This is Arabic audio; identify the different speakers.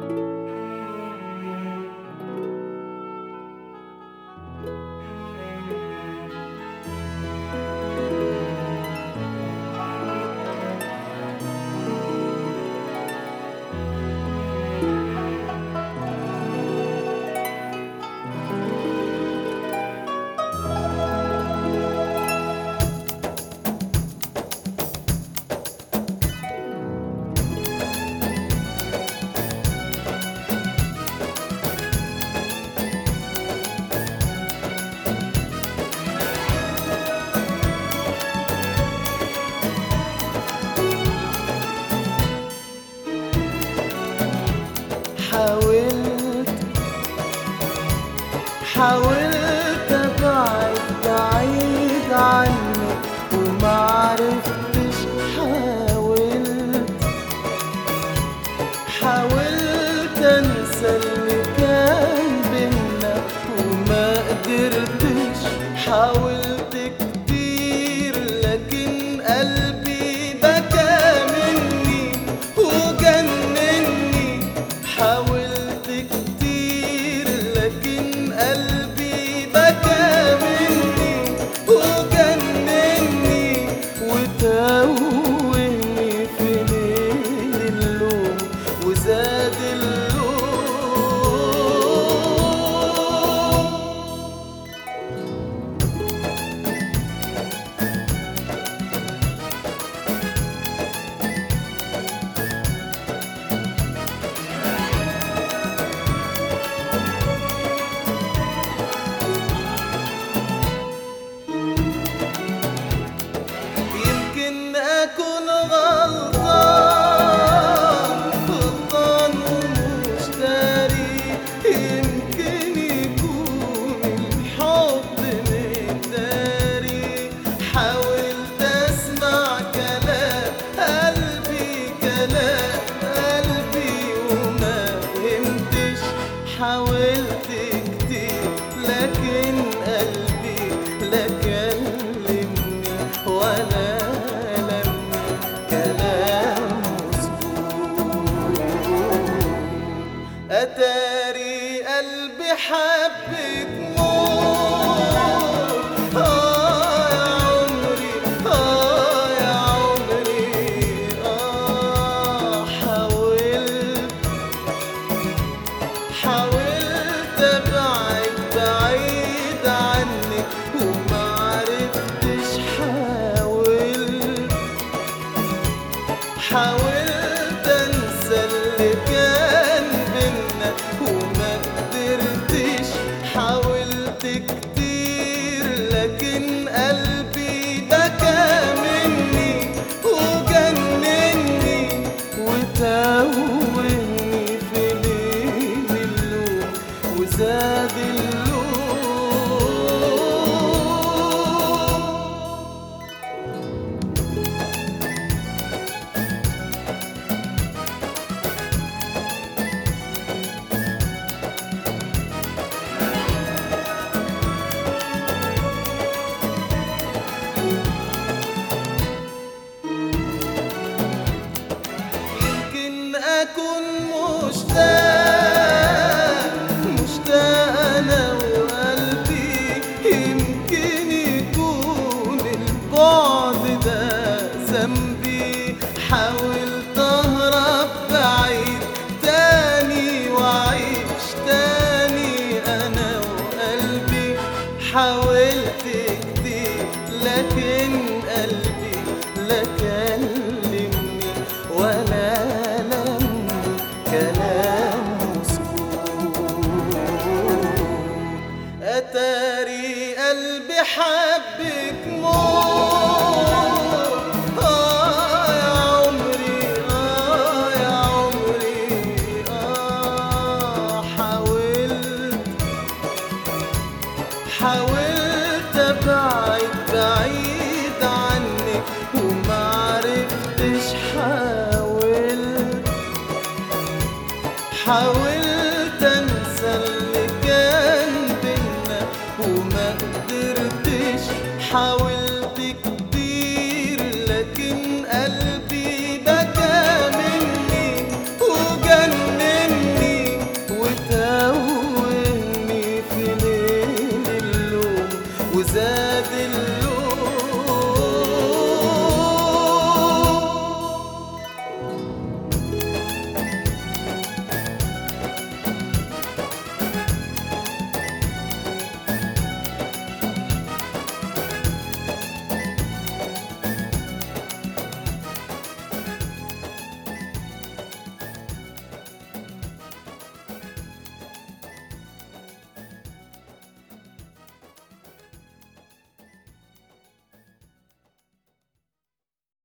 Speaker 1: حاولت ابعد بعيد عنك ومعرفتش. حاولت انسى اللي كان بينا وما قدرتش. حاولت كتير لكن قلبي بكى مني وجنني. حاولت كتير لكن قلبي بكى مني وجنني وتوهني في ليل اللوم وزاد اللوم. أكون غلطان ومش داري. يمكن يكون الحب مقداري. حاولت أسمع كلام قلبي وما فهمتش. حاولت كتير لكن قلبي لا كلمني ولا أتاري قلبي حبك موت. يا عمري حاولت أبعد بعيد عنك ومعرفتش. حاولت أنسى اللي كان بينا وما قدرتش. حاولت كتير لكن قلبي بكى مني وجنني وتوهني في ليل اللوم وزاد اللوم. أكون مشتاق أنا وقلبي. يمكن يكون البعد ده ذنبي. حاولت أهرب بعيد تاني وأعيش تاني أنا وقلبي. حاولت كتير لكن قلبي لا كلمني ولا كلام مسكون. أتاري قلبي حبك موت. يا عمري حاولت أبعد بعيد عنك ومعرفتش. حاولت